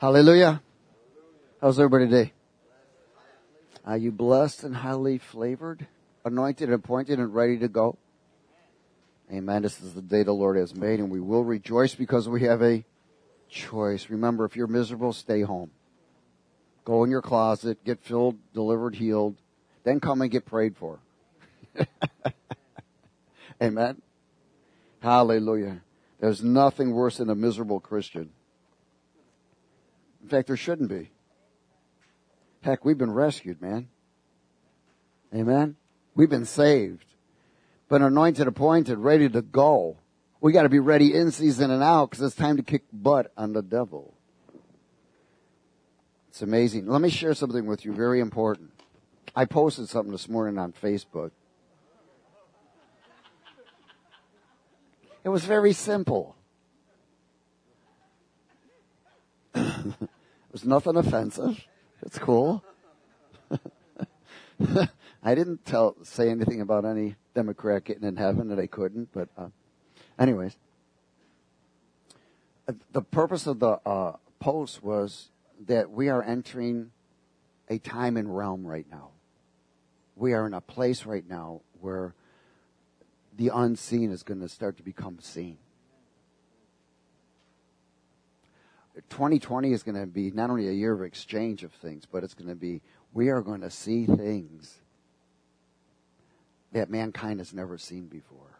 Hallelujah. How's everybody today? Are you blessed and highly flavored, anointed, appointed, and ready to go? Amen. This is the day the Lord has made, and we will rejoice because we have a choice. Remember, if you're miserable, stay home. Go in your closet, get filled, delivered, healed, then come and get prayed for. Amen. Hallelujah. There's nothing worse than a miserable Christian. In fact, there shouldn't be. Heck, we've been rescued, man. Amen. We've been saved. Been anointed, appointed, ready to go. We got to be ready in season and out because it's time to kick butt on the devil. It's amazing. Let me share something with you, very important. I posted something this morning on Facebook. It was very simple. It was nothing offensive. It's cool. I didn't say anything about any Democrat getting in heaven that I couldn't, but anyways. The purpose of the post was that we are entering a time and realm right now. We are in a place right now where the unseen is going to start to become seen. 2020 is going to be not only a year of exchange of things, but it's going to be, we are going to see things that mankind has never seen before.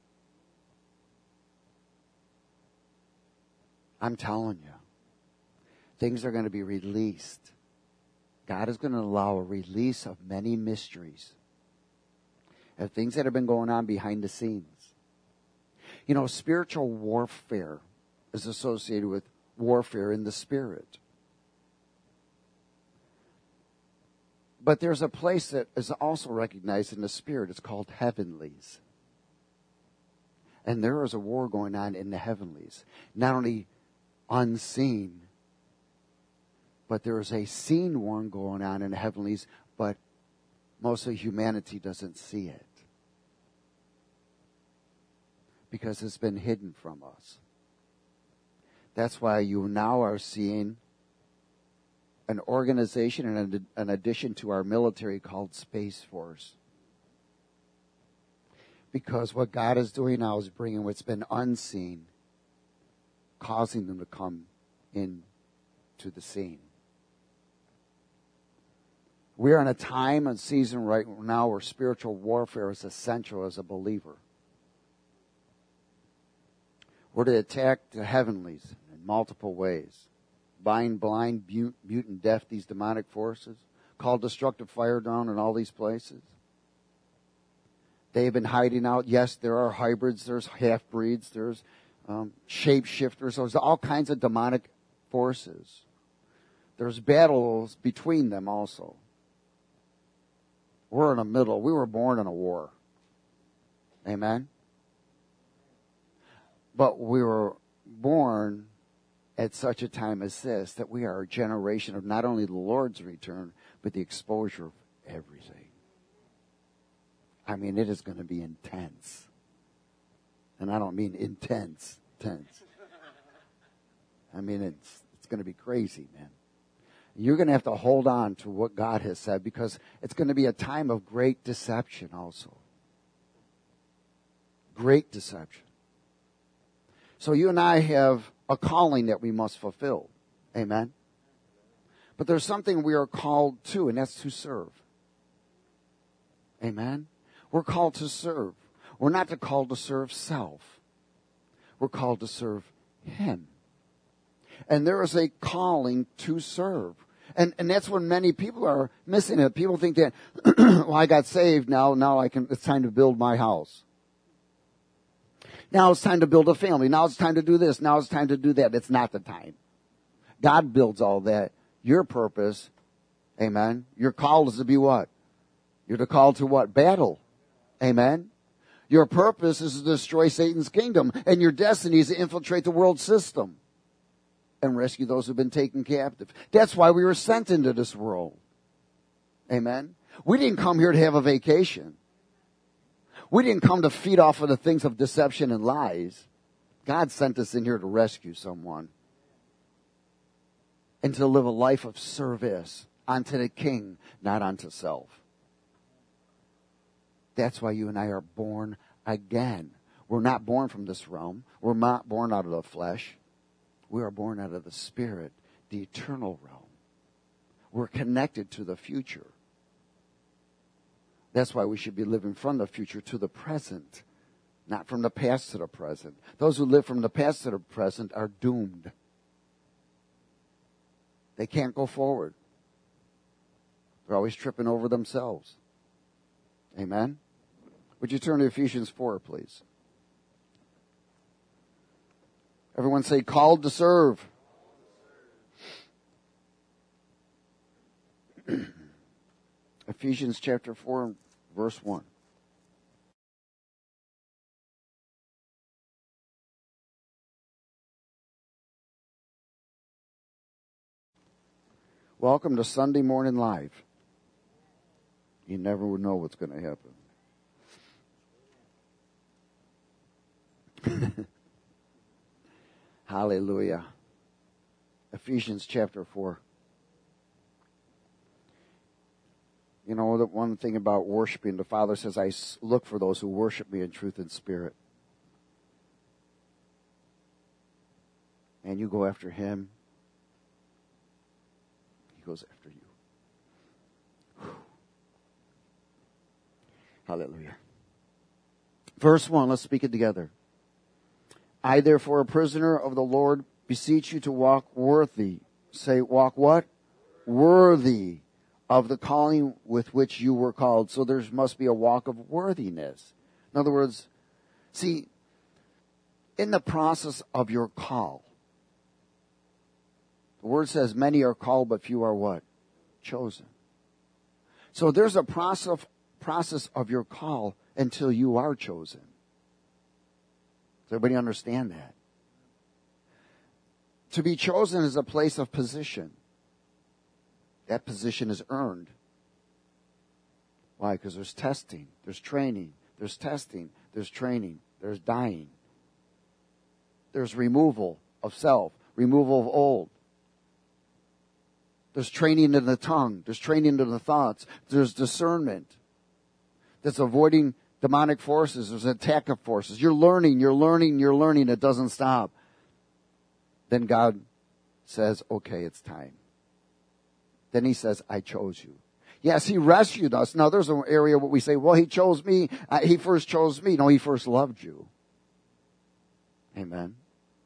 I'm telling you, things are going to be released. God is going to allow a release of many mysteries, of things that have been going on behind the scenes. You know, spiritual warfare is associated with warfare in the spirit. But there's a place that is also recognized in the spirit. It's called heavenlies. And there is a war going on in the heavenlies. Not only unseen, but there is a seen war going on in the heavenlies, but most of humanity doesn't see it. Because it's been hidden from us. That's why you now are seeing an organization and an addition to our military called Space Force. Because what God is doing now is bringing what's been unseen, causing them to come into the scene. We are in a time and season right now where spiritual warfare is essential as a believer. We're to attack the heavenlies in multiple ways. Bind, blind, mute, and deaf these demonic forces. Call destructive fire down in all these places. They've been hiding out. Yes, there are hybrids. There's half-breeds. There's shapeshifters. There's all kinds of demonic forces. There's battles between them also. We're in the middle. We were born in a war. Amen? But we were born at such a time as this that we are a generation of not only the Lord's return, but the exposure of everything. I mean, it is going to be intense. And I don't mean intense, tense. I mean, it's going to be crazy, man. You're going to have to hold on to what God has said because it's going to be a time of great deception also. Great deception. So you and I have a calling that we must fulfill. Amen? But there's something we are called to, and that's to serve. Amen? We're called to serve. We're not called to serve self. We're called to serve Him. And there is a calling to serve. And that's when many people are missing it. People think that, well, I got saved now it's time to build my house. Now it's time to build a family. Now it's time to do this. Now it's time to do that. It's not the time. God builds all that. Your purpose, amen, your call is to be what? You're called to what? Battle. Amen. Your purpose is to destroy Satan's kingdom. And your destiny is to infiltrate the world system and rescue those who've been taken captive. That's why we were sent into this world. Amen. We didn't come here to have a vacation. We didn't come to feed off of the things of deception and lies. God sent us in here to rescue someone. and to live a life of service unto the King, not unto self. That's why you and I are born again. We're not born from this realm. We're not born out of the flesh. We are born out of the Spirit, the eternal realm. We're connected to the future. That's why we should be living from the future to the present, not from the past to the present. Those who live from the past to the present are doomed. They can't go forward. They're always tripping over themselves. Amen? Would you turn to Ephesians 4, please? Everyone say, called to serve. Ephesians chapter 4, verse 1. Welcome to Sunday Morning Live. You never would know what's going to happen. Hallelujah. Ephesians chapter 4. You know, the one thing about worshiping, the Father says, I look for those who worship me in truth and spirit. And you go after him. He goes after you. Whew. Hallelujah. Verse 1, let's speak it together. I, therefore, a prisoner of the Lord, beseech you to walk worthy. Say, walk what? Worthy of the calling with which you were called. So there must be a walk of worthiness. In other words, see, in the process of your call, the word says many are called, but few are what? Chosen. So there's a process of your call until you are chosen. Does everybody understand that? To be chosen is a place of position. That position is earned. Why? Because there's testing, there's training, there's testing, there's training, there's dying. There's removal of self, removal of old. There's training in the tongue, there's training in the thoughts, there's discernment. That's avoiding demonic forces, there's an attack of forces. You're learning, it doesn't stop. Then God says, okay, it's time. Then he says, I chose you. Yes, he rescued us. Now there's an area where we say, well, he chose me. He first chose me. No, he first loved you. Amen.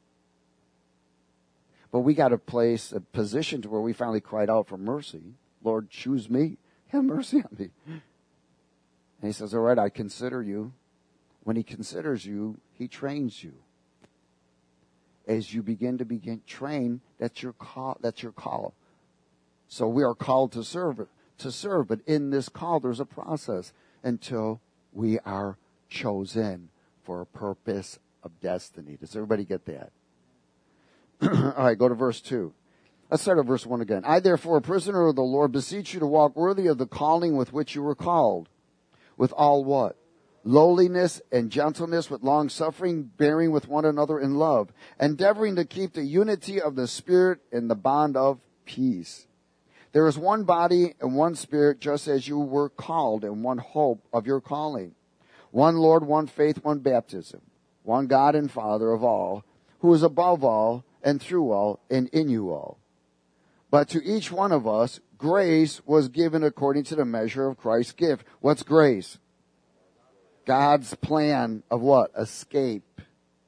But we got to place a position to where we finally cried out for mercy. Lord, choose me. Have mercy on me. And he says, all right, I consider you. When he considers you, he trains you. As you begin to train, that's your call. That's your call. So we are called to serve, but in this call there's a process until we are chosen for a purpose of destiny. Does everybody get that? All right, go to verse 2. Let's start at verse 1 again. I, therefore, a prisoner of the Lord, beseech you to walk worthy of the calling with which you were called. With all what? Lowliness and gentleness, with long suffering, bearing with one another in love, endeavoring to keep the unity of the Spirit in the bond of peace. There is one body and one Spirit, just as you were called, and one hope of your calling. One Lord, one faith, one baptism. One God and Father of all, who is above all, and through all, and in you all. But to each one of us, grace was given according to the measure of Christ's gift. What's grace? God's plan of what? Escape.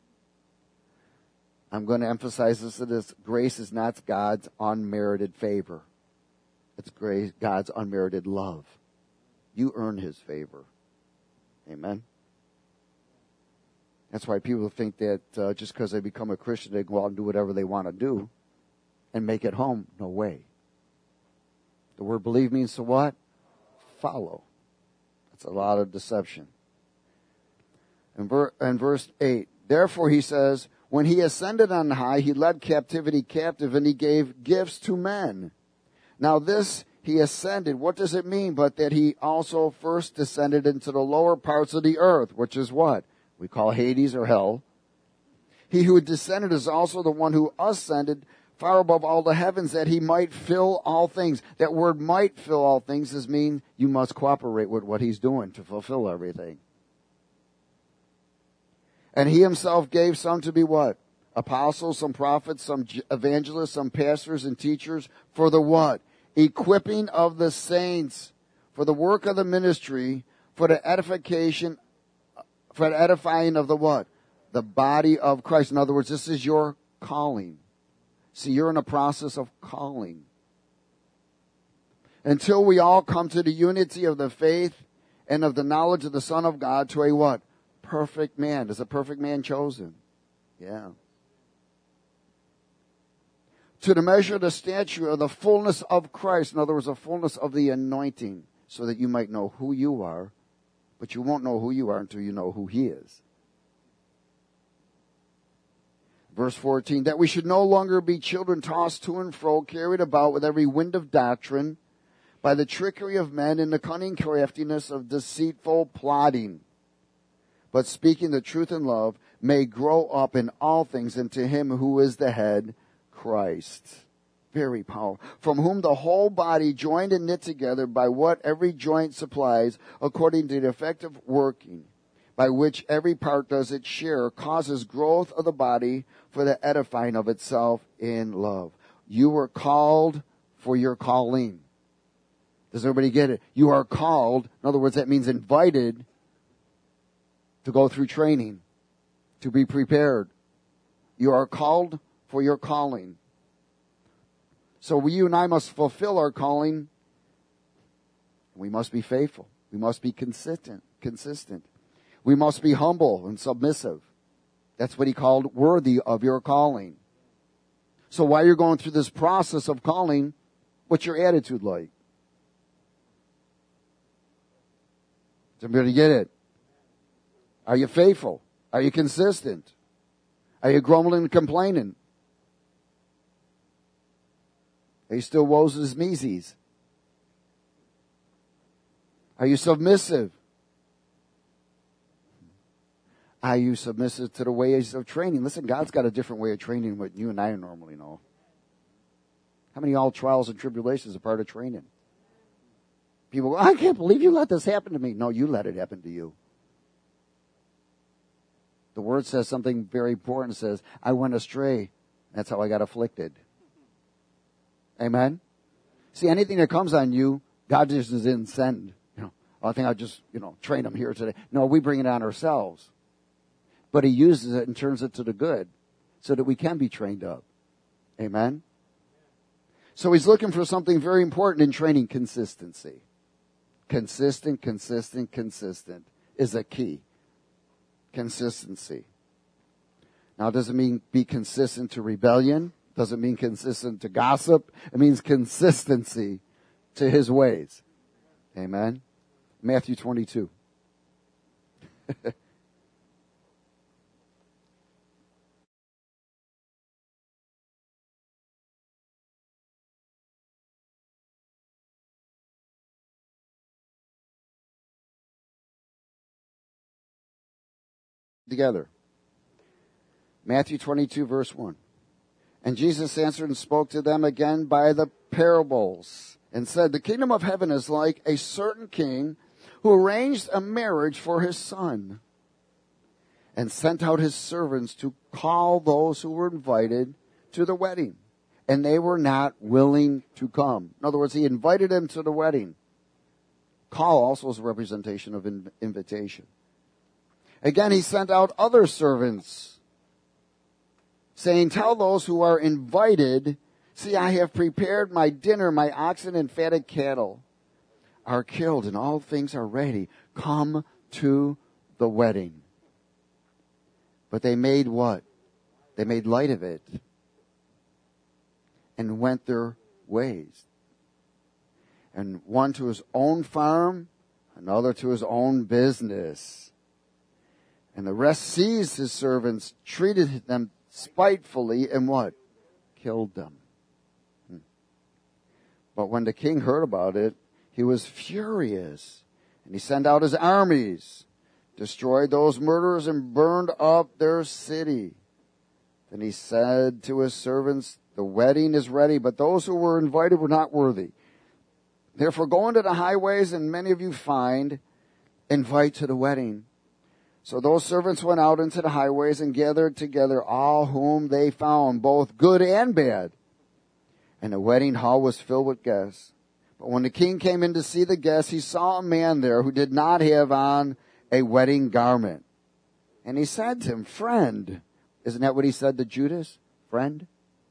I'm going to emphasize this. Grace is not God's unmerited favor. It's grace, God's unmerited love. You earn his favor. Amen. That's why people think that just because they become a Christian, they go out and do whatever they want to do and make it home. No way. The word believe means to what? Follow. That's a lot of deception. In verse 8, therefore he says, when he ascended on high, he led captivity captive, and he gave gifts to men. Now this he ascended, what does it mean? But that he also first descended into the lower parts of the earth, which is what? We call Hades or hell. He who descended is also the one who ascended far above all the heavens, that he might fill all things. That word might fill all things is mean you must cooperate with what he's doing to fulfill everything. And he himself gave some to be what? Apostles, some prophets, some evangelists, some pastors and teachers for the what? Equipping of the saints, for the work of the ministry, for the edification, for the edifying of the what? The body of Christ. In other words, this is your calling. See, you're in a process of calling. Until we all come to the unity of the faith and of the knowledge of the Son of God, to a what? Perfect man. Is a perfect man chosen? Yeah. To the measure of the stature of the fullness of Christ. In other words, the fullness of the anointing, so that you might know who you are, but you won't know who you are until you know who he is. Verse 14, that we should no longer be children tossed to and fro, carried about with every wind of doctrine, by the trickery of men and the cunning craftiness of deceitful plotting, but speaking the truth in love, may grow up in all things into him who is the head, Christ. Very powerful. From whom the whole body, joined and knit together by what every joint supplies, according to the effective working, by which every part does its share, causes growth of the body for the edifying of itself in love. You were called for your calling. Does everybody get it? You are called. In other words, that means invited to go through training, to be prepared. You are called for your calling. So you and I must fulfill our calling. We must be faithful. We must be consistent. We must be humble and submissive. That's what he called worthy of your calling. So while you're going through this process of calling, what's your attitude like? Does everybody get it? Are you faithful? Are you consistent? Are you grumbling and complaining? Are you still woes and meesies? Are you submissive? Are you submissive to the ways of training? Listen, God's got a different way of training than what you and I normally know. How many all trials and tribulations are part of training? People go, I can't believe you let this happen to me. No, you let it happen to you. The word says something very important. It says, I went astray. That's how I got afflicted. Amen? See, anything that comes on you, God just didn't send. I think I'll just, train them here today. No, we bring it on ourselves. But he uses it and turns it to the good so that we can be trained up. Amen? So he's looking for something very important in training: consistency. Consistent is a key. Consistency. Now, it doesn't mean be consistent to rebellion. Doesn't mean consistent to gossip. It means consistency to his ways. Amen? Matthew 22. Together. Matthew 22, verse 1. And Jesus answered and spoke to them again by the parables, and said, the kingdom of heaven is like a certain king who arranged a marriage for his son, and sent out his servants to call those who were invited to the wedding. And they were not willing to come. In other words, he invited them to the wedding. Call also is a representation of invitation. Again, he sent out other servants, saying, tell those who are invited, see, I have prepared my dinner, my oxen and fatted cattle are killed, and all things are ready. Come to the wedding. But they made what? They made light of it and went their ways. And one to his own farm, another to his own business. And the rest seized his servants, treated them spitefully, and what? Killed them. But when the king heard about it, he was furious. And he sent out his armies, destroyed those murderers, and burned up their city. Then he said to his servants, The wedding is ready, but those who were invited were not worthy. Therefore, go into the highways, and many of you find, invite to the wedding. So those servants went out into the highways and gathered together all whom they found, both good and bad. And the wedding hall was filled with guests. But when the king came in to see the guests, he saw a man there who did not have on a wedding garment. And he said to him, friend. Isn't that what he said to Judas? Friend?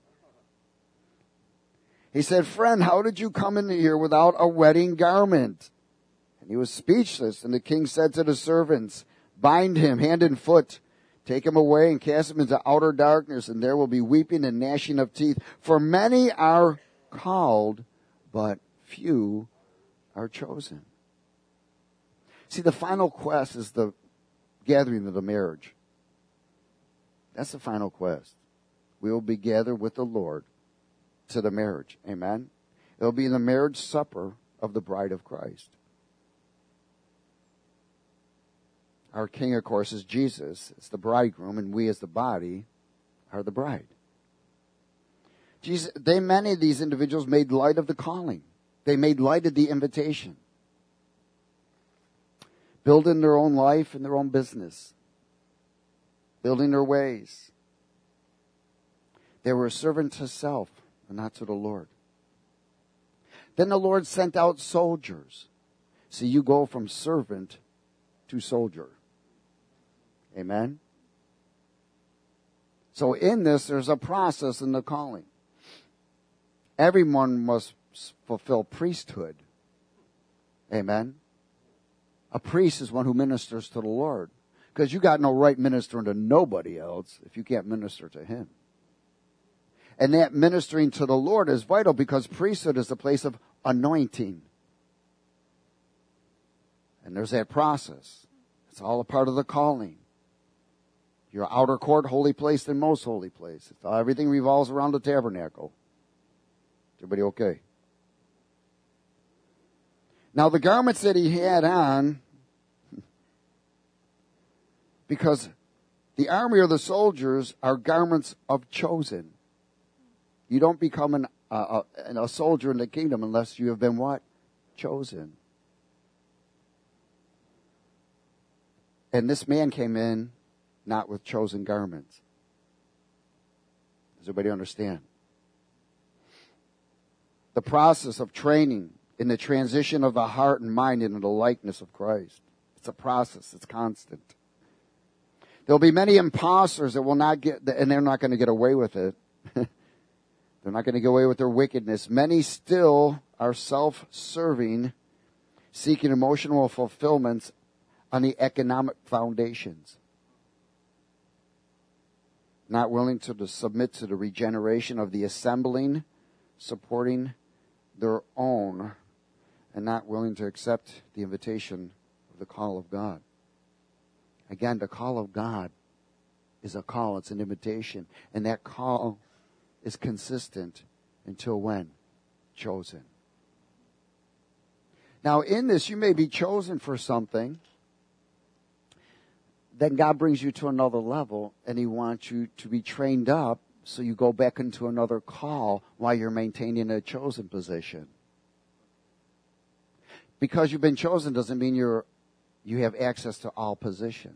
He said, friend, how did you come in here without a wedding garment? And he was speechless. And the king said to the servants, bind him hand and foot, take him away and cast him into outer darkness, and there will be weeping and gnashing of teeth. For many are called, but few are chosen. See, the final quest is the gathering of the marriage. That's the final quest. We will be gathered with the Lord to the marriage. Amen? It will be the marriage supper of the bride of Christ. Our king, of course, is Jesus. It's the bridegroom, and we as the body are the bride. Many of these individuals made light of the calling. They made light of the invitation. Building their own life and their own business. Building their ways. They were a servant to self and not to the Lord. Then the Lord sent out soldiers. See, you go from servant to soldier. Amen? So in this, there's a process in the calling. Everyone must fulfill priesthood. Amen? A priest is one who ministers to the Lord. Because you got no right ministering to nobody else if you can't minister to Him. And that ministering to the Lord is vital because priesthood is a place of anointing. And there's that process. It's all a part of the calling. Your outer court, holy place, and most holy place. Everything revolves around the tabernacle. Everybody okay? Now the garments that he had on, because the army or the soldiers are garments of chosen. You don't become a soldier in the kingdom unless you have been what? Chosen. And this man came in not with chosen garments. Does everybody understand? The process of training in the transition of the heart and mind into the likeness of Christ. It's a process. It's constant. There'll be many imposters that will not get, and they're not going to get away with it. They're not going to get away with their wickedness. Many still are self-serving, seeking emotional fulfillments on the economic foundations. Not willing to submit to the regeneration of the assembling, supporting their own, and not willing to accept the invitation of the call of God. Again, the call of God is a call. It's an invitation. And that call is consistent until when? Chosen. Now, in this, you may be chosen for something. Then God brings you to another level, and He wants you to be trained up so you go back into another call while you're maintaining a chosen position. Because you've been chosen doesn't mean you have access to all positions.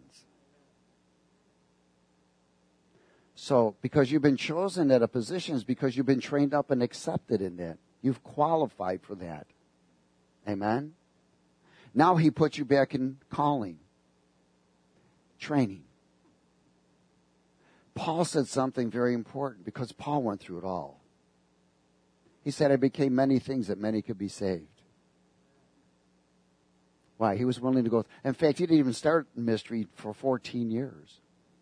So, because you've been chosen at a position is because you've been trained up and accepted in that. You've qualified for that. Amen? Now He puts you back in calling. Training. Paul said something very important because Paul went through it all. He said, I became many things that many could be saved. Why? He was willing to go. In fact, he didn't even start ministry for 14 years.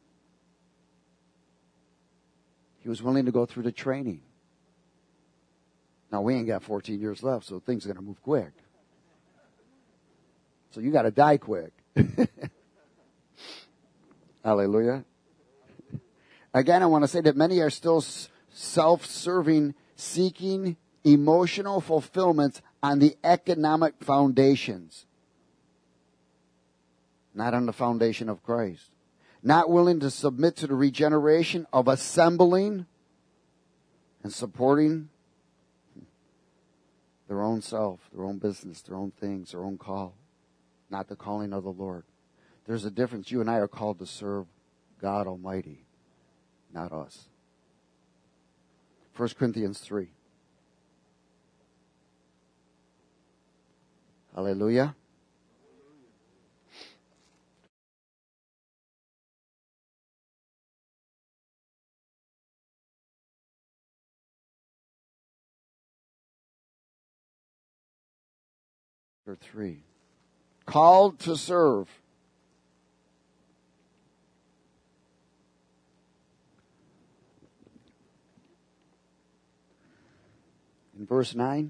He was willing to go through the training. Now, we ain't got 14 years left, so things are going to move quick. So you got to die quick. Hallelujah. Again, I want to say that many are still self-serving, seeking emotional fulfillments on the economic foundations. Not on the foundation of Christ. Not willing to submit to the regeneration of assembling and supporting their own self, their own business, their own things, their own call, not the calling of the Lord. There's a difference. You and I are called to serve God Almighty, not us. 1 Corinthians 3. Hallelujah. Chapter 3. Called to serve. In verse 9.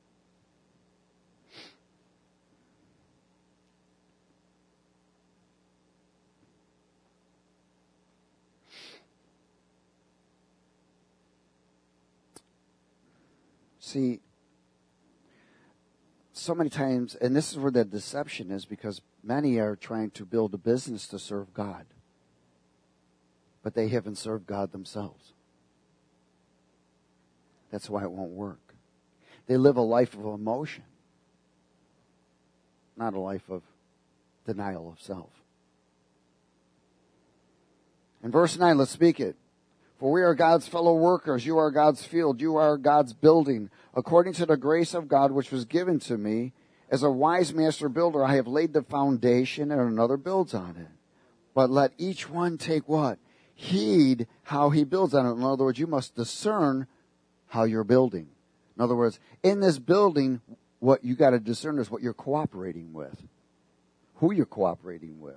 See, so many times, and this is where the deception is, because many are trying to build a business to serve God, but they haven't served God themselves. That's why it won't work. They live a life of emotion, not a life of denial of self. In verse 9, let's speak it. For we are God's fellow workers. You are God's field. You are God's building. According to the grace of God which was given to me, as a wise master builder, I have laid the foundation and another builds on it. But let each one take what? Heed how he builds on it. In other words, you must discern how you're building. In other words, in this building, what you got to discern is what you're cooperating with. Who you're cooperating with.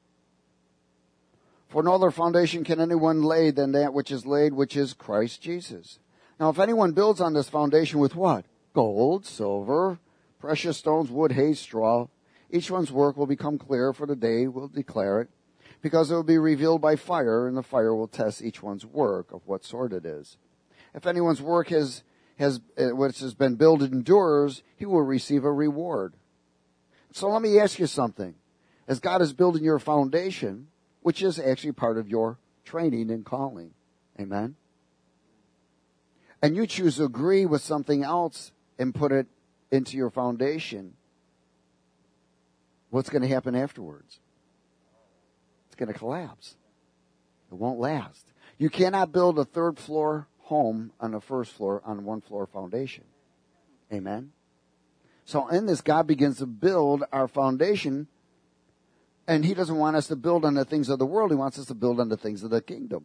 For no other foundation can anyone lay than that which is laid, which is Christ Jesus. Now, if anyone builds on this foundation with what? Gold, silver, precious stones, wood, hay, straw, each one's work will become clear, for the day will declare it, because it will be revealed by fire, and the fire will test each one's work of what sort it is. If anyone's work which has been built endures, he will receive a reward. So let me ask you something. As God is building your foundation, which is actually part of your training and calling. Amen? And you choose to agree with something else and put it into your foundation, what's going to happen afterwards? It's going to collapse. It won't last. You cannot build a third floor home on the first floor on one floor foundation. Amen? So in this, God begins to build our foundation. And he doesn't want us to build on the things of the world. He wants us to build on the things of the kingdom.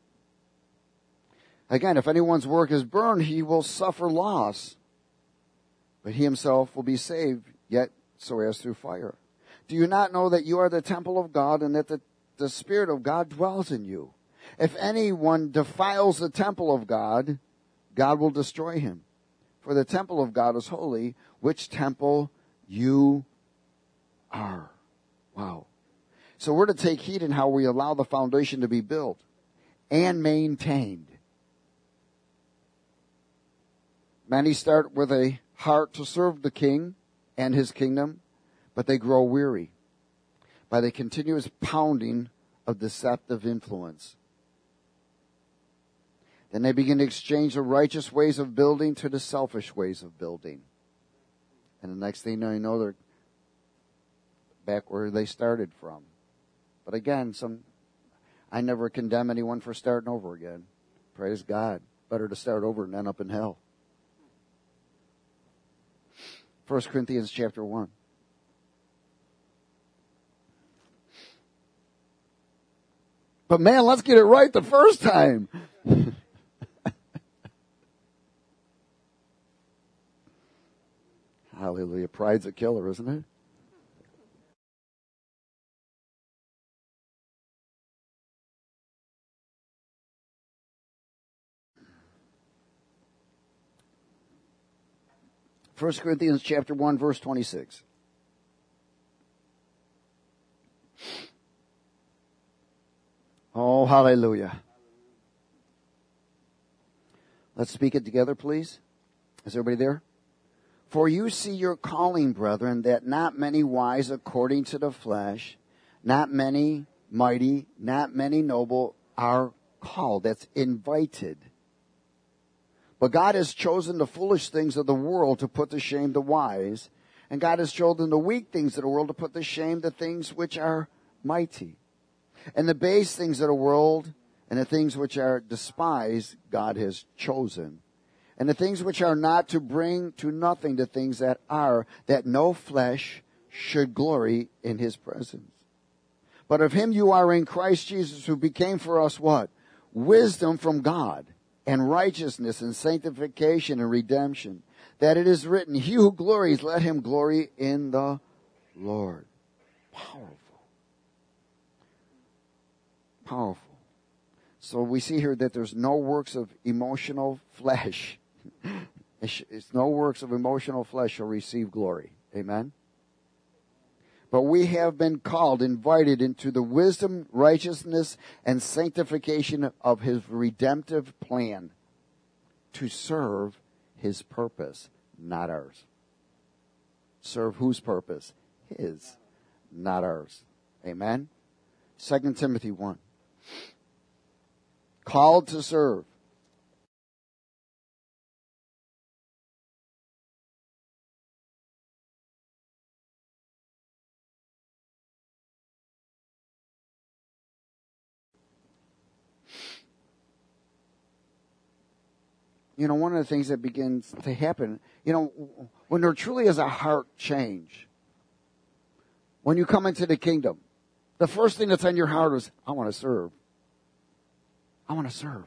Again, if anyone's work is burned, he will suffer loss. But he himself will be saved, yet so as through fire. Do you not know that you are the temple of God and that the Spirit of God dwells in you? If anyone defiles the temple of God, God will destroy him. For the temple of God is holy, which temple you are. Wow. So we're to take heed in how we allow the foundation to be built and maintained. Many start with a heart to serve the king and his kingdom, but they grow weary by the continuous pounding of deceptive influence. Then they begin to exchange the righteous ways of building to the selfish ways of building. And the next thing you know, they're back where they started from. But again, I never condemn anyone for starting over again. Praise God. Better to start over and end up in hell. 1 Corinthians chapter 1. But man, let's get it right the first time. Hallelujah. Pride's a killer, isn't it? First Corinthians chapter 1, verse 26. Oh, hallelujah. Let's speak it together, please. Is everybody there? For you see your calling, brethren, that not many wise according to the flesh, not many mighty, not many noble are called. That's invited. But God has chosen the foolish things of the world to put to shame the wise. And God has chosen the weak things of the world to put to shame the things which are mighty. And the base things of the world and the things which are despised, God has chosen. And the things which are not, to bring to nothing the things that are, that no flesh should glory in his presence. But of him you are in Christ Jesus, who became for us what? Wisdom from God, and righteousness, and sanctification, and redemption. That it is written, he who glories, let him glory in the Lord. Powerful. Powerful. So we see here that there's no works of emotional flesh. It's no works of emotional flesh shall receive glory. Amen? But we have been called, invited into the wisdom, righteousness, and sanctification of his redemptive plan to serve his purpose, not ours. Serve whose purpose? His, not ours. Amen? 2 Timothy 1. Called to serve. You know, one of the things that begins to happen, you know, when there truly is a heart change, when you come into the kingdom, the first thing that's on your heart is, I want to serve. I want to serve.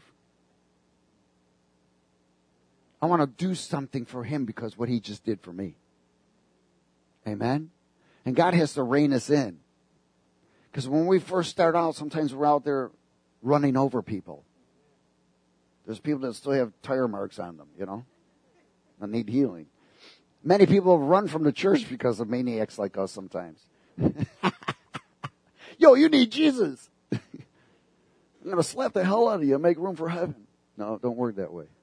I want to do something for him because what he just did for me. Amen? And God has to rein us in. Because when we first start out, sometimes we're out there running over people. There's people that still have tire marks on them, you know, that need healing. Many people have run from the church because of maniacs like us sometimes. Yo, you need Jesus. I'm going to slap the hell out of you and make room for heaven. No, don't work that way.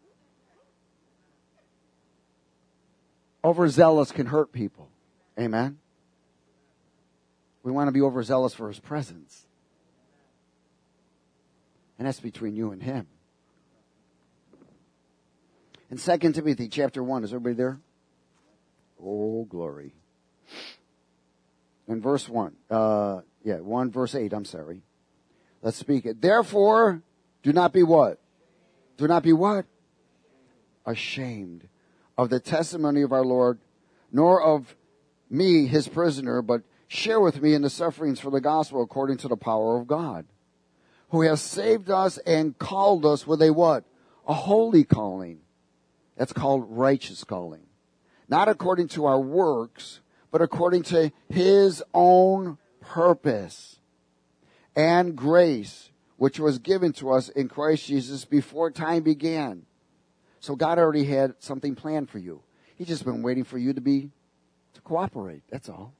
Overzealous can hurt people. Amen? We want to be overzealous for his presence. And that's between you and him. In 2 Timothy chapter 1, is everybody there? Oh, glory. In verse 1, 1 verse 8, I'm sorry. Let's speak it. Therefore, do not be what? Do not be what? Ashamed of the testimony of our Lord, nor of me, his prisoner, but share with me in the sufferings for the gospel according to the power of God, who has saved us and called us with a what? A holy calling. That's called righteous calling. Not according to our works, but according to his own purpose and grace, which was given to us in Christ Jesus before time began. So God already had something planned for you. He's just been waiting for you to cooperate. That's all.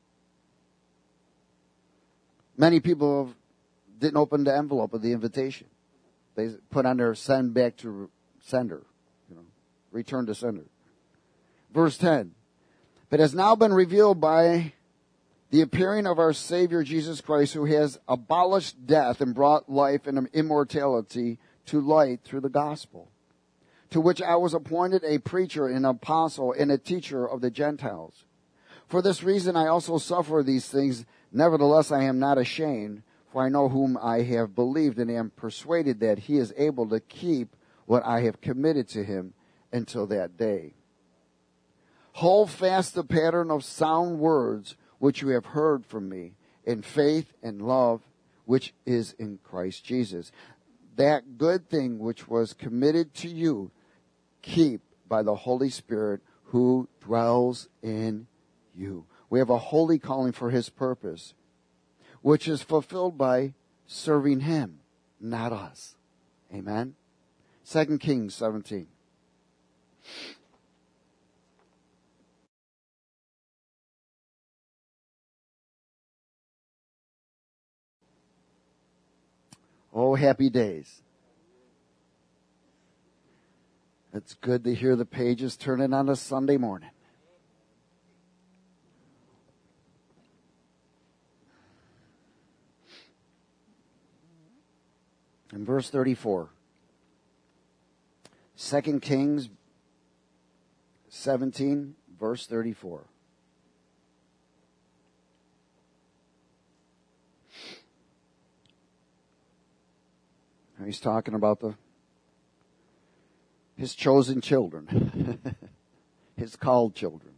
Many people didn't open the envelope of the invitation. They put on their send back to sender. Return to sender. Verse 10. But has now been revealed by the appearing of our Savior Jesus Christ, who has abolished death and brought life and immortality to light through the gospel, to which I was appointed a preacher, an apostle, and a teacher of the Gentiles. For this reason I also suffer these things. Nevertheless I am not ashamed, for I know whom I have believed, and am persuaded that he is able to keep what I have committed to him until that day. Hold fast the pattern of sound words which you have heard from me, in faith and love which is in Christ Jesus. That good thing which was committed to you, keep by the Holy Spirit who dwells in you. We have a holy calling for his purpose, which is fulfilled by serving him, not us. Amen? 2 Kings 17. Oh, happy days. It's good to hear the pages turning on a Sunday morning. In verse 34, 2 Kings 17, verse 34. He's talking about his chosen children, his called children,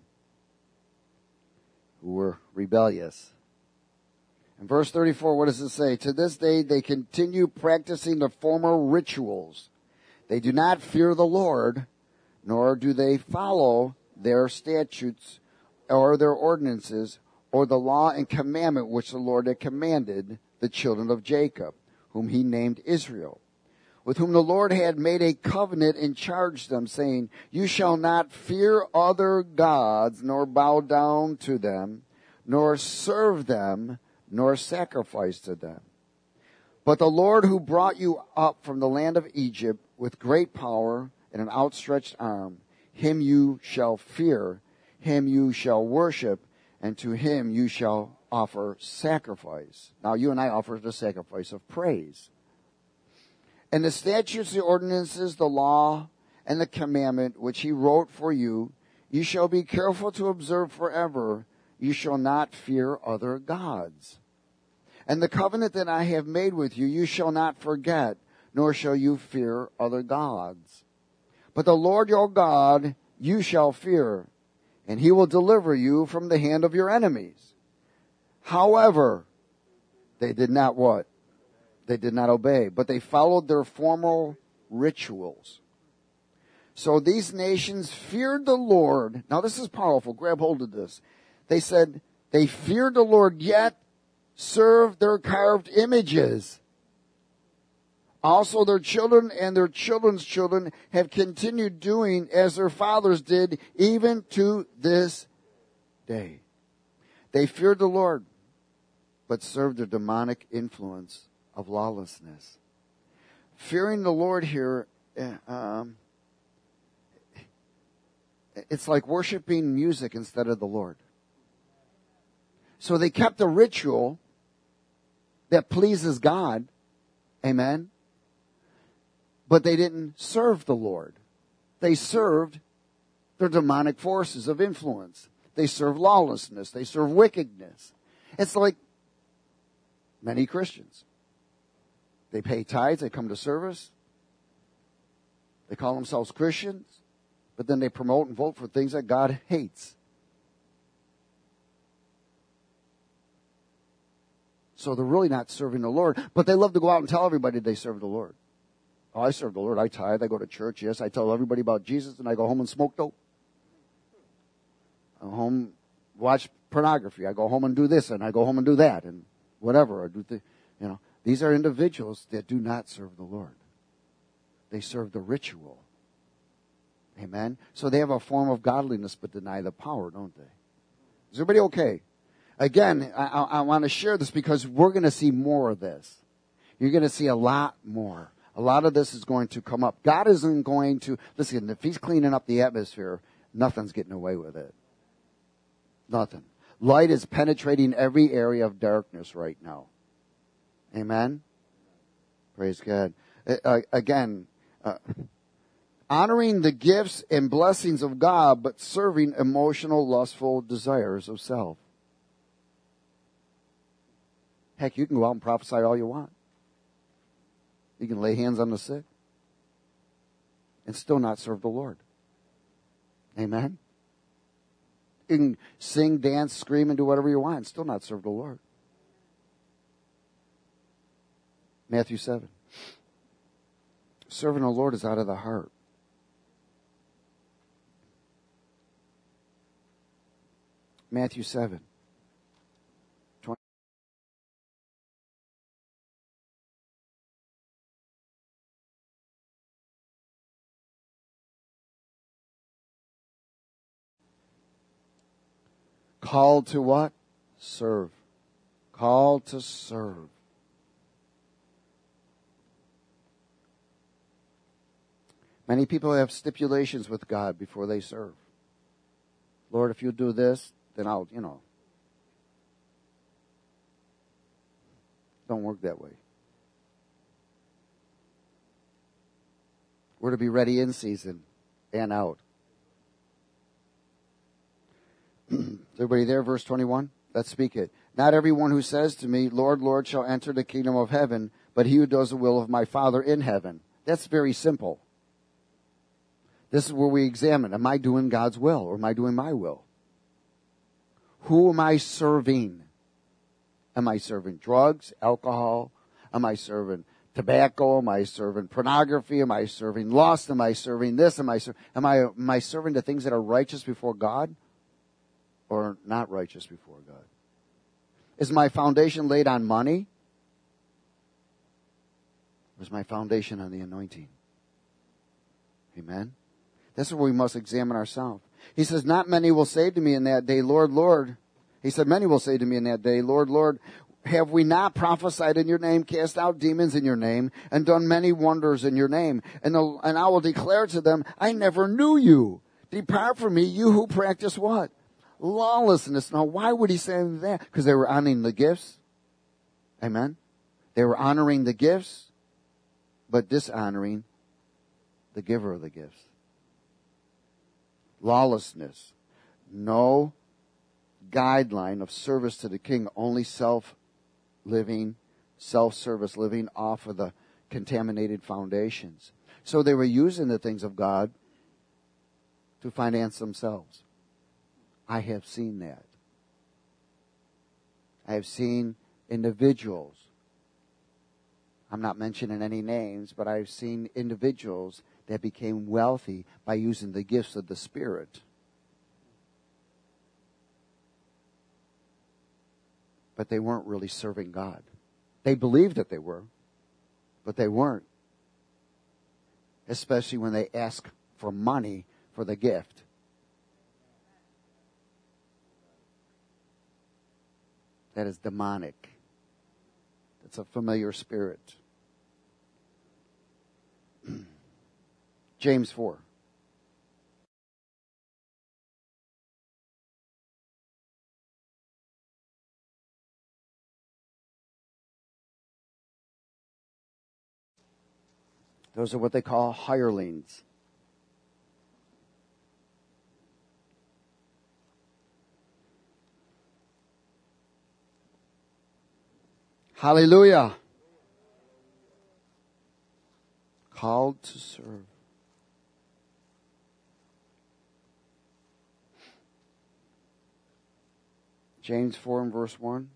who were rebellious. In verse 34, what does it say? To this day they continue practicing the former rituals. They do not fear the Lord, nor do they follow their statutes or their ordinances or the law and commandment which the Lord had commanded the children of Jacob, whom he named Israel, with whom the Lord had made a covenant and charged them, saying, You shall not fear other gods, nor bow down to them, nor serve them, nor sacrifice to them. But the Lord who brought you up from the land of Egypt with great power and an outstretched arm, him you shall fear, him you shall worship, and to him you shall offer sacrifice. Now you and I offer the sacrifice of praise. And the statutes, the ordinances, the law, and the commandment which he wrote for you, you shall be careful to observe forever. You shall not fear other gods. And the covenant that I have made with you, you shall not forget, nor shall you fear other gods. But the Lord your God you shall fear, and he will deliver you from the hand of your enemies. However, they did not what? They did not obey, but they followed their former rituals. So these nations feared the Lord. Now this is powerful. Grab hold of this. They said they feared the Lord, yet served their carved images. Also their children and their children's children have continued doing as their fathers did, even to this day. They feared the Lord, but served the demonic influence of lawlessness. Fearing the Lord here, it's like worshiping music instead of the Lord. So they kept a ritual that pleases God. Amen. But they didn't serve the Lord. They served their demonic forces of influence. They served lawlessness. They served wickedness. It's like many Christians. They pay tithes. They come to service. They call themselves Christians. But then they promote and vote for things that God hates. So they're really not serving the Lord. But they love to go out and tell everybody they serve the Lord. Oh, I serve the Lord. I tithe. I go to church. Yes, I tell everybody about Jesus, and I go home and smoke dope. I go home, watch pornography. I go home and do this, and I go home and do that, and whatever. I do these are individuals that do not serve the Lord. They serve the ritual. Amen. So they have a form of godliness, but deny the power, don't they? Is everybody okay? Again, I want to share this because we're going to see more of this. You're going to see a lot more. A lot of this is going to come up. God isn't going to, listen, if he's cleaning up the atmosphere, nothing's getting away with it. Nothing. Light is penetrating every area of darkness right now. Amen? Praise God. Honoring the gifts and blessings of God, but serving emotional, lustful desires of self. Heck, you can go out and prophesy all you want. You can lay hands on the sick and still not serve the Lord. Amen? You can sing, dance, scream, and do whatever you want and still not serve the Lord. Matthew 7. Serving the Lord is out of the heart. Matthew 7. Called to what? Serve. Called to serve. Many people have stipulations with God before they serve. Lord, if you do this, then I'll, Don't work that way. We're to be ready in season and out. Is everybody there? Verse 21. Let's speak it. Not everyone who says to me, Lord, Lord, shall enter the kingdom of heaven, but he who does the will of my Father in heaven. That's very simple. This is where we examine, am I doing God's will or am I doing my will? Who am I serving? Am I serving drugs, alcohol? Am I serving tobacco? Am I serving pornography? Am I serving lust? Am I serving this? Am I serving the things that are righteous before God or not righteous before God? Is my foundation laid on money? Or is my foundation on the anointing? Amen? That's where we must examine ourselves. He says, not many will say to me in that day, Lord, Lord. He said, many will say to me in that day, Lord, Lord, have we not prophesied in your name, cast out demons in your name, and done many wonders in your name? And I will declare to them, I never knew you. Depart from me, you who practice what? Lawlessness. Now, why would he say that? Because they were honoring the gifts. Amen? They were honoring the gifts, but dishonoring the giver of the gifts. Lawlessness. No guideline of service to the king, only self-living, self-service living off of the contaminated foundations. So they were using the things of God to finance themselves. I have seen that. I have seen individuals, I'm not mentioning any names, but I've seen individuals that became wealthy by using the gifts of the Spirit. But they weren't really serving God. They believed that they were, but they weren't. Especially when they ask for money for the gift. That is demonic. It's a familiar spirit. James 4. Those are what they call hirelings. Hallelujah. Called to serve. James 4 and verse 1.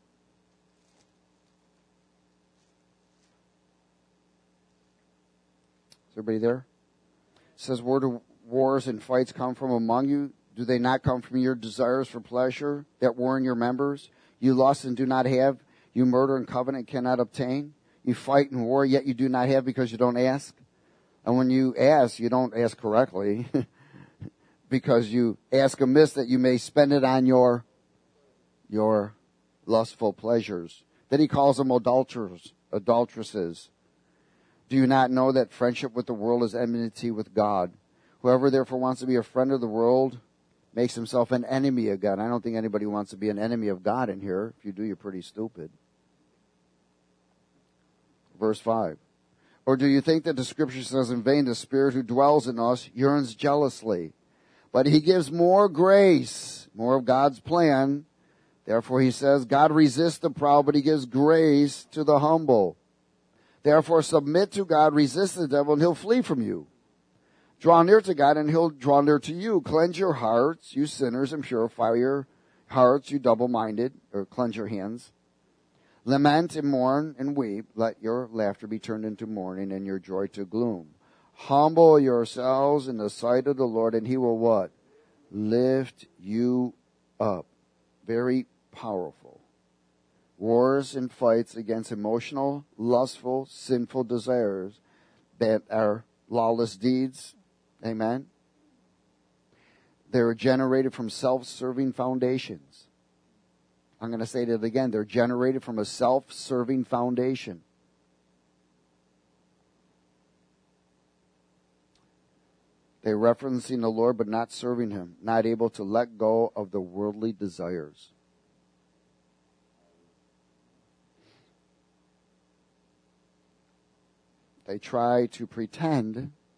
Is everybody there? It says, where do wars and fights come from among you? Do they not come from your desires for pleasure that war in your members? You lust and do not have. You murder and covenant cannot obtain. You fight and war, yet you do not have because you don't ask. And when you ask, you don't ask correctly because you ask amiss that you may spend it on your lustful pleasures. Then he calls them adulteresses. Do you not know that friendship with the world is enmity with God? Whoever therefore wants to be a friend of the world makes himself an enemy of God. I don't think anybody wants to be an enemy of God in here. If you do, you're pretty stupid. Verse 5. Or do you think that the scripture says in vain, the Spirit who dwells in us yearns jealously? But he gives more grace, more of God's plan. Therefore he says, God resists the proud, but he gives grace to the humble. Therefore submit to God, resist the devil, and he'll flee from you. Draw near to God, and he'll draw near to you. Cleanse your hearts, you sinners, and purify your hearts, you double-minded, or cleanse your hands. Lament and mourn and weep. Let your laughter be turned into mourning and your joy to gloom. Humble yourselves in the sight of the Lord, and he will what? Lift you up. Very powerful. Wars and fights against emotional, lustful, sinful desires that are lawless deeds. Amen. They're generated from self-serving foundations. I'm going to say that again. They're generated from a self-serving foundation. They're referencing the Lord but not serving him, not able to let go of the worldly desires. They try to pretend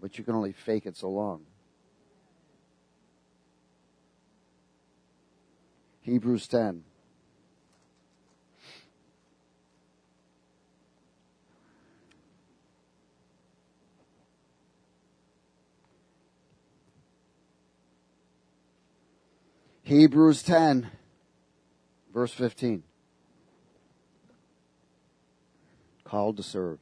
But you can only fake it so long. Hebrews 10. Hebrews 10, verse 15. Called to serve.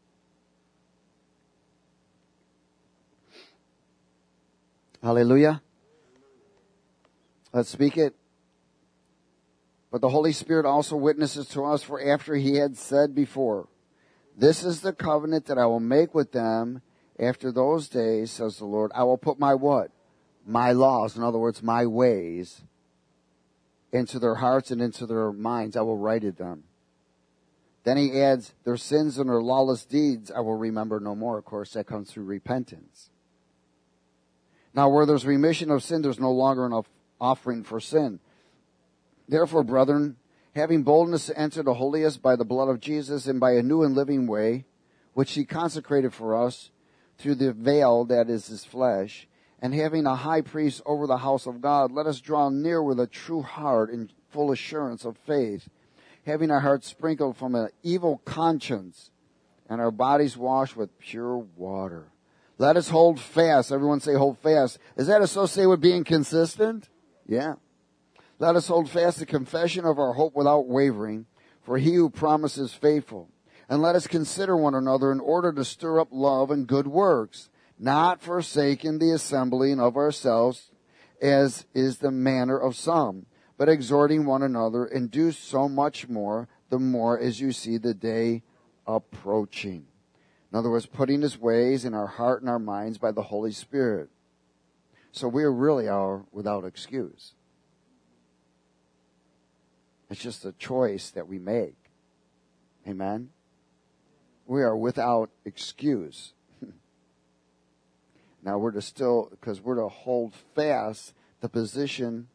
Hallelujah. Let's speak it. But the Holy Spirit also witnesses to us, for after he had said before, this is the covenant that I will make with them after those days, says the Lord. I will put my what? My laws, in other words, my ways, into their hearts and into their minds. I will write it them. Then he adds, their sins and their lawless deeds I will remember no more. Of course, that comes through repentance. Now, where there's remission of sin, there's no longer an offering for sin. Therefore, brethren, having boldness to enter the holiest by the blood of Jesus and by a new and living way, which he consecrated for us through the veil that is his flesh, and having a high priest over the house of God, let us draw near with a true heart in full assurance of faith, having our hearts sprinkled from an evil conscience and our bodies washed with pure water. Let us hold fast. Everyone say hold fast. Is that associated with being consistent? Yeah. Let us hold fast the confession of our hope without wavering, for he who promises faithful. And let us consider one another in order to stir up love and good works, not forsaking the assembling of ourselves, as is the manner of some, but exhorting one another, and do so much more, the more as you see the day approaching. In other words, putting his ways in our heart and our minds by the Holy Spirit. So we really are without excuse. It's just a choice that we make. Amen? We are without excuse. Now we're to hold fast the position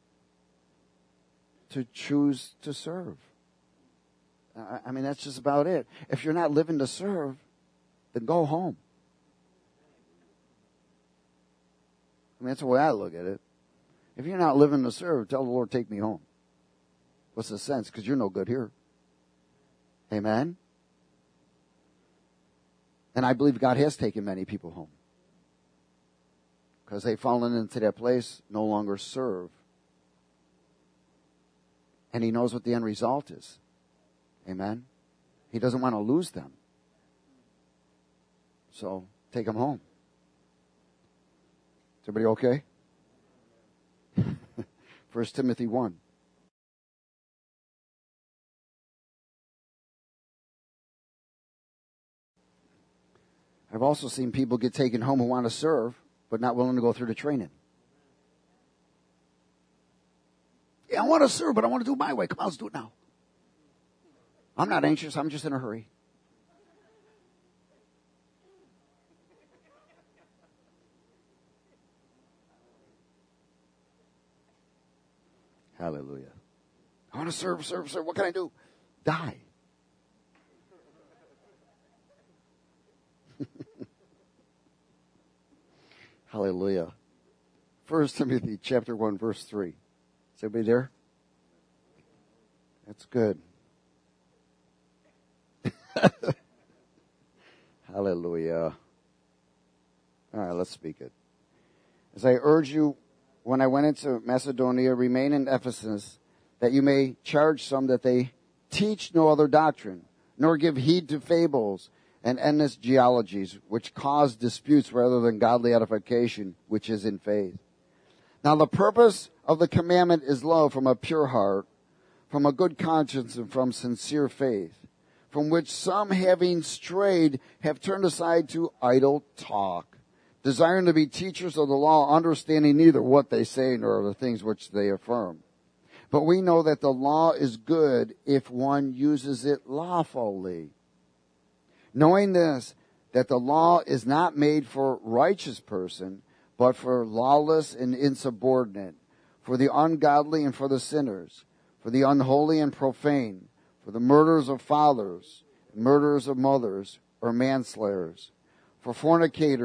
to choose to serve. I mean, that's just about it. If you're not living to serve, then go home. I mean, that's the way I look at it. If you're not living to serve, tell the Lord, take me home. What's the sense? Because you're no good here. Amen? And I believe God has taken many people home. Because they've fallen into that place, no longer serve. And he knows what the end result is. Amen? He doesn't want to lose them. So, take them home. Is everybody okay? 1 Timothy 1. I've also seen people get taken home who want to serve, but not willing to go through the training. Yeah, I want to serve, but I want to do it my way. Come on, let's do it now. I'm not anxious. I'm just in a hurry. Hallelujah. I want to serve. What can I do? Die. Hallelujah. 1 Timothy chapter 1, verse 3. Is everybody there? That's good. Hallelujah. All right, let's speak it. As I urge you, when I went into Macedonia, remain in Ephesus, that you may charge some that they teach no other doctrine, nor give heed to fables and endless genealogies, which cause disputes rather than godly edification, which is in faith. Now the purpose of the commandment is love from a pure heart, from a good conscience, and from sincere faith, from which some, having strayed, have turned aside to idle talk, desiring to be teachers of the law, understanding neither what they say nor the things which they affirm. But we know that the law is good if one uses it lawfully. Knowing this, that the law is not made for righteous person, but for lawless and insubordinate, for the ungodly and for the sinners, for the unholy and profane, for the murderers of fathers, murderers of mothers, or manslayers, for fornicators,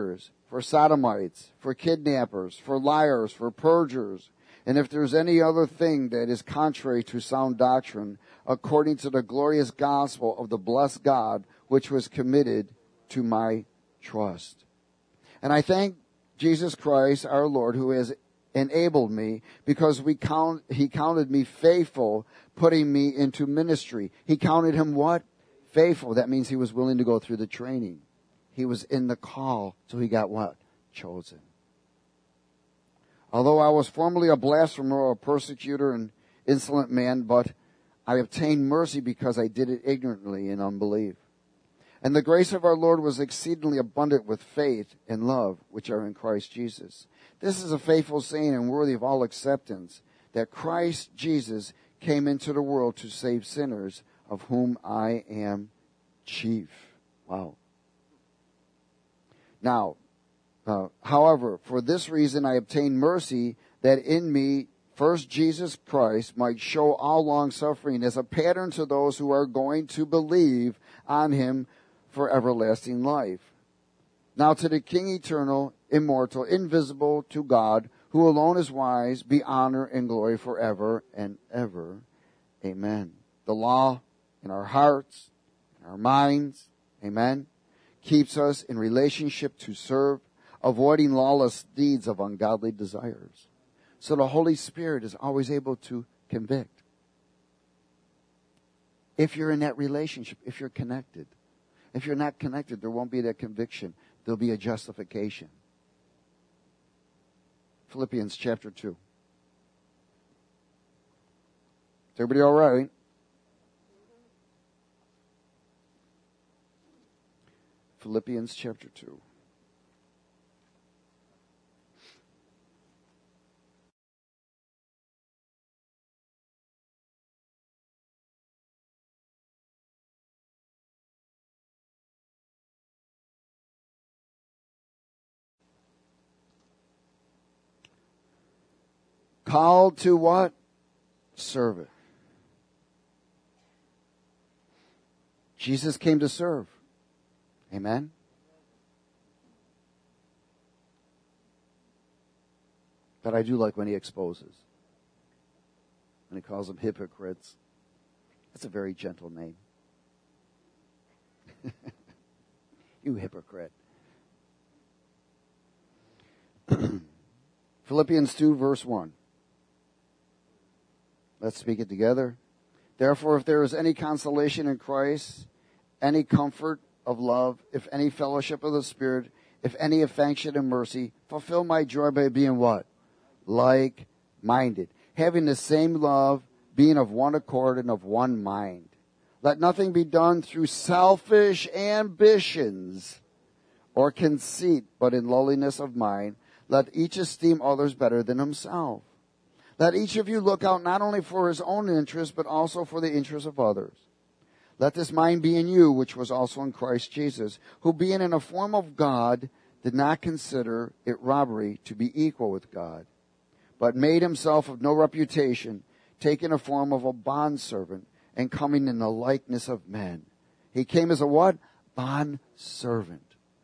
for sodomites, for kidnappers, for liars, for perjurers, and if there's any other thing that is contrary to sound doctrine, according to the glorious gospel of the blessed God, which was committed to my trust. And I thank Jesus Christ, our Lord, who has enabled me, because he counted me faithful, putting me into ministry. He counted him what? Faithful. That means he was willing to go through the training. He was in the call, so he got what? Chosen. Although I was formerly a blasphemer, a persecutor, and insolent man, but I obtained mercy because I did it ignorantly in unbelief. And the grace of our Lord was exceedingly abundant with faith and love, which are in Christ Jesus. This is a faithful saying and worthy of all acceptance, that Christ Jesus came into the world to save sinners, of whom I am chief. Wow. Now, however, for this reason I obtained mercy, that in me first Jesus Christ might show all long-suffering as a pattern to those who are going to believe on him for everlasting life. Now to the King eternal, immortal, invisible, to God, who alone is wise, be honor and glory forever and ever. Amen. The law in our hearts, in our minds, amen, keeps us in relationship to serve, avoiding lawless deeds of ungodly desires. So the Holy Spirit is always able to convict. If you're in that relationship, if you're connected. If you're not connected, there won't be that conviction. There'll be a justification. Philippians chapter 2. Is everybody all right? Philippians chapter 2. Called to what? Serve it. Jesus came to serve. Amen? But I do like when he exposes. When he calls them hypocrites. That's a very gentle name. You hypocrite. Philippians 2 verse 1. Let's speak it together. Therefore, if there is any consolation in Christ, any comfort of love, if any fellowship of the Spirit, if any affection and mercy, fulfill my joy by being what? Like-minded. Having the same love, being of one accord and of one mind. Let nothing be done through selfish ambitions or conceit, but in lowliness of mind, let each esteem others better than himself. Let each of you look out not only for his own interest, but also for the interest of others. Let this mind be in you, which was also in Christ Jesus, who being in a form of God, did not consider it robbery to be equal with God, but made himself of no reputation, taking a form of a bondservant, and coming in the likeness of men. He came as a what? Bondservant.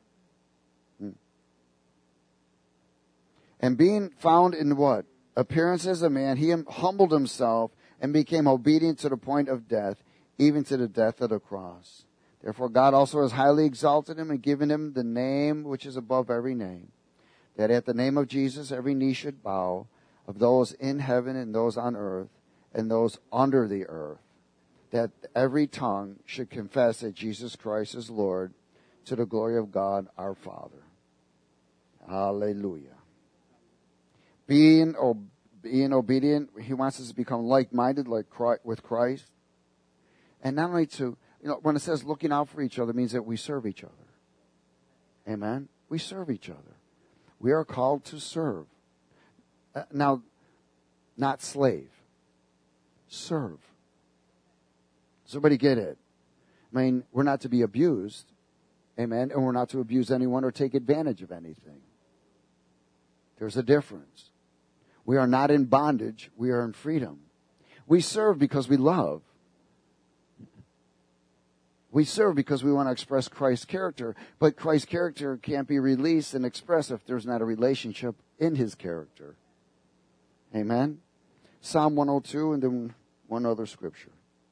And being found in what? Appearance as a man, he humbled himself and became obedient to the point of death, even to the death of the cross. Therefore God also has highly exalted him and given him the name which is above every name, that at the name of Jesus every knee should bow, of those in heaven and those on earth and those under the earth, that every tongue should confess that Jesus Christ is Lord, to the glory of God our Father. Hallelujah. Being obedient, he wants us to become like-minded with Christ. And not only to, when it says looking out for each other, it means that we serve each other. Amen? We serve each other. We are called to serve. Now, not slave. Serve. Does everybody get it? I mean, we're not to be abused. Amen? And we're not to abuse anyone or take advantage of anything. There's a difference. We are not in bondage. We are in freedom. We serve because we love. We serve because we want to express Christ's character, but Christ's character can't be released and expressed if there's not a relationship in his character. Amen? Psalm 102 and then one other scripture.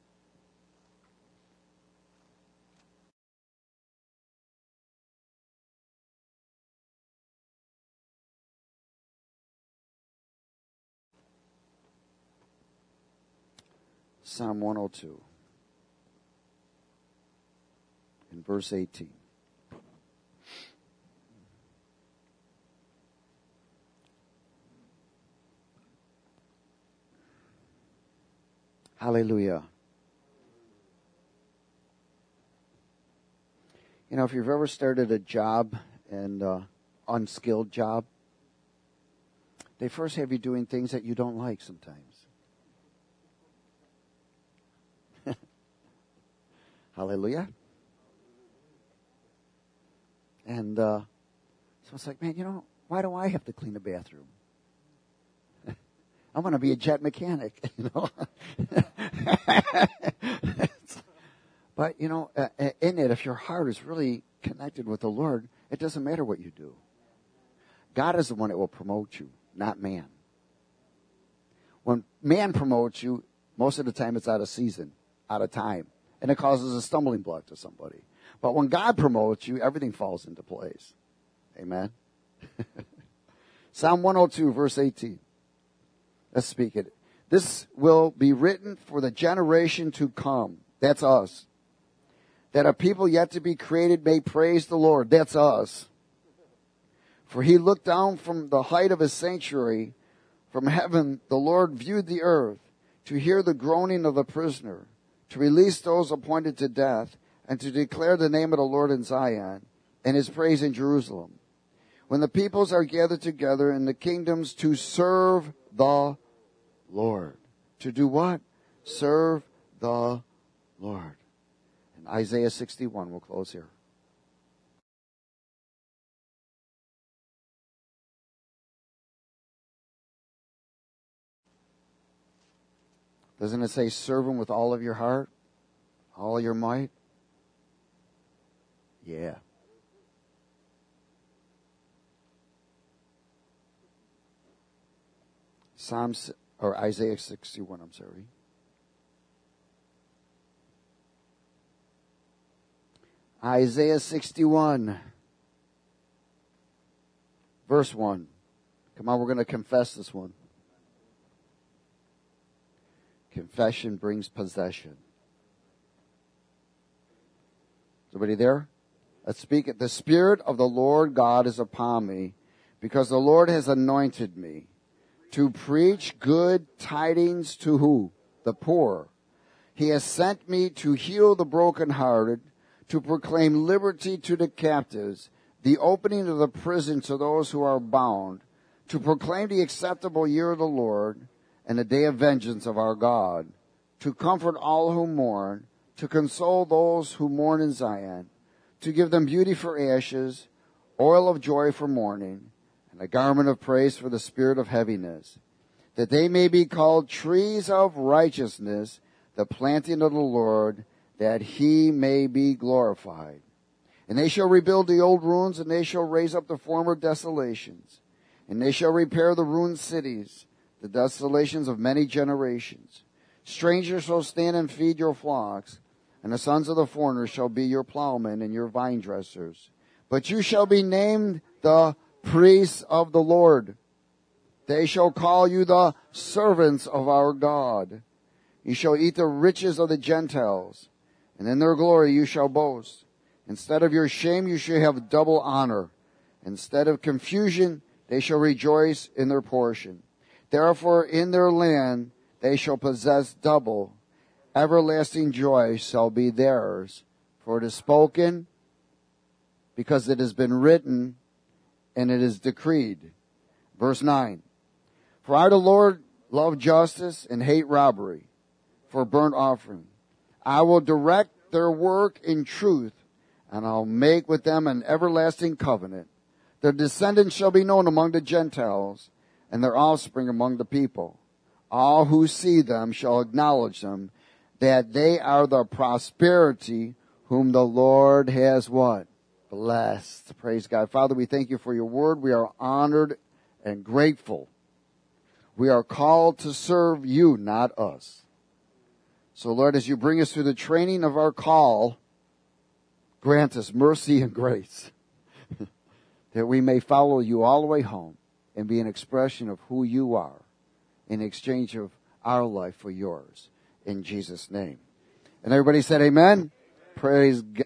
Psalm 102 in verse 18. Hallelujah. You know, if you've ever started a job, and unskilled job, they first have you doing things that you don't like sometimes. Hallelujah. And so it's like, man, you know, why do I have to clean the bathroom? I want to be a jet mechanic, you know. But, you know, in it, if your heart is really connected with the Lord, it doesn't matter what you do. God is the one that will promote you, not man. When man promotes you, most of the time it's out of season, out of time. And it causes a stumbling block to somebody. But when God promotes you, everything falls into place. Amen. Psalm 102, verse 18. Let's speak it. This will be written for the generation to come. That's us. That a people yet to be created may praise the Lord. That's us. For he looked down from the height of his sanctuary. From heaven, the Lord viewed the earth to hear the groaning of the prisoner, to release those appointed to death, and to declare the name of the Lord in Zion, and his praise in Jerusalem. When the peoples are gathered together in the kingdoms to serve the Lord. To do what? Serve the Lord. In Isaiah 61, we'll close here. Doesn't it say serve him with all of your heart? All of your might? Yeah. Isaiah 61, I'm sorry. Isaiah 61, verse 1. Come on, we're going to confess this one. Confession brings possession. Somebody there? Let's speak it. The Spirit of the Lord God is upon me, because the Lord has anointed me to preach good tidings to who? The poor. He has sent me to heal the brokenhearted, to proclaim liberty to the captives, the opening of the prison to those who are bound, to proclaim the acceptable year of the Lord and the day of vengeance of our God, to comfort all who mourn, to console those who mourn in Zion, to give them beauty for ashes, oil of joy for mourning, and a garment of praise for the spirit of heaviness, that they may be called trees of righteousness, the planting of the Lord, that he may be glorified. And they shall rebuild the old ruins, and they shall raise up the former desolations. And they shall repair the ruined cities, the desolations of many generations. Strangers shall stand and feed your flocks, and the sons of the foreigners shall be your plowmen and your vine dressers. But you shall be named the priests of the Lord. They shall call you the servants of our God. You shall eat the riches of the Gentiles, and in their glory you shall boast. Instead of your shame you shall have double honor. Instead of confusion they shall rejoice in their portion. Therefore in their land they shall possess double. Everlasting joy shall be theirs. For it is spoken, because it has been written, and it is decreed. Verse 9. For I, the Lord, love justice and hate robbery for burnt offering. I will direct their work in truth, and I'll make with them an everlasting covenant. Their descendants shall be known among the Gentiles, and their offspring among the people. All who see them shall acknowledge them, that they are the prosperity whom the Lord has what? Blessed. Praise God. Father, we thank you for your word. We are honored and grateful. We are called to serve you, not us. So, Lord, as you bring us through the training of our call, grant us mercy and grace that we may follow you all the way home and be an expression of who you are in exchange of our life for yours. In Jesus' name. And everybody said amen. Praise God.